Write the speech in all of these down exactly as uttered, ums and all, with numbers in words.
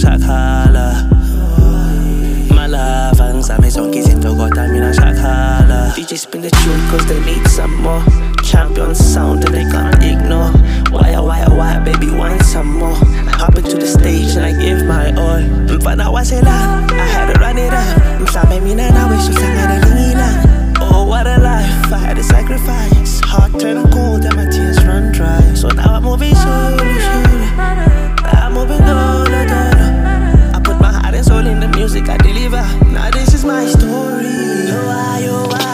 shakhala. My love, angizame zonke izinto kodwa mina shakhala. D J spin the tune cause they need some more. Champion sound and they can't ignore. Why, why, why, baby, want some more. Hop into the stage and I give my all. Mfana wasela, I had to run it up. Mhlame mina nawe sihlangane lingina. Oh, what a life, I had to sacrifice. Heart turned cold and my tears run dry. So now I'm moving slowly, slowly. I'm moving dollar, dollar. I put my heart and soul in the music I deliver. Now this is my story. Oh, why, oh, why?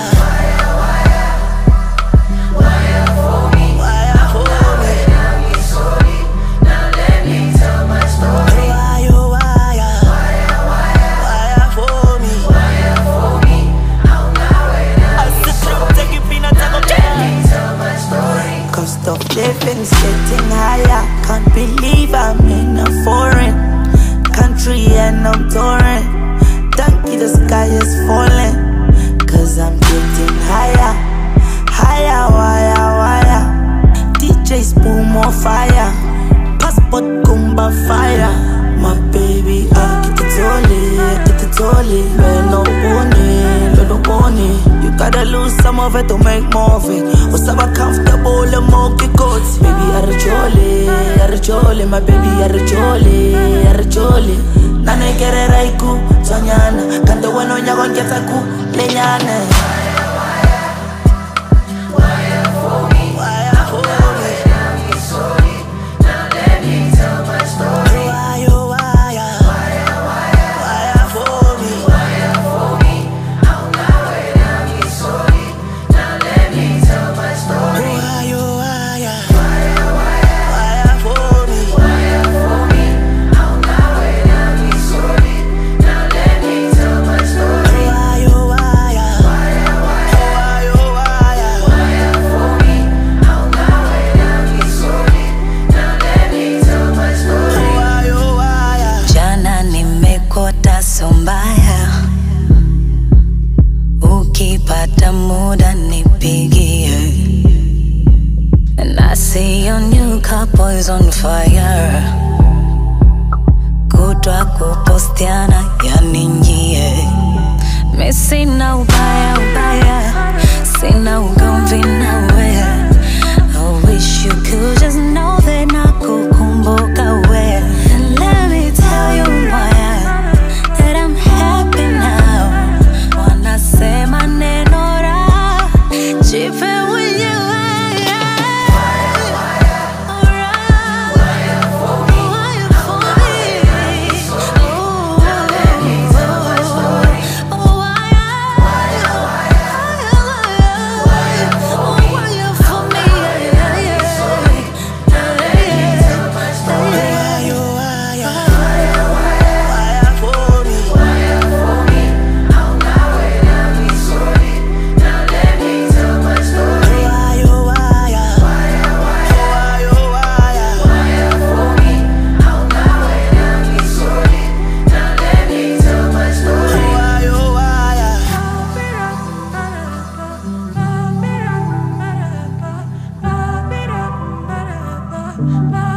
Living's getting higher. Can't believe I'm in a foreign country and I'm touring. Thank you, the sky is falling. Cause I'm getting higher. Higher, wire, wire. D Js boom on fire. Passport kumba fire. My baby, I get it all, get it all. Man, no warning, little warning. You gotta lose some of it to make more of it. What's up, comfortable and more good. Baby, arjole, arjole, my baby, arjole, arjole. Nane kere raiku, tonyana. Kande wano nyago ngeta ku, lenyane. Ukipata muda nipigie. And I see your new couple's on fire. Kutwa kupostiana yani njie. Mi sina ubaya ubaya, sina ugomvi nawe. I wish you could just know that nakukumbuka we. And let me tell you why that I'm happy now. Wanna say my name ora, jipe with you. Bye.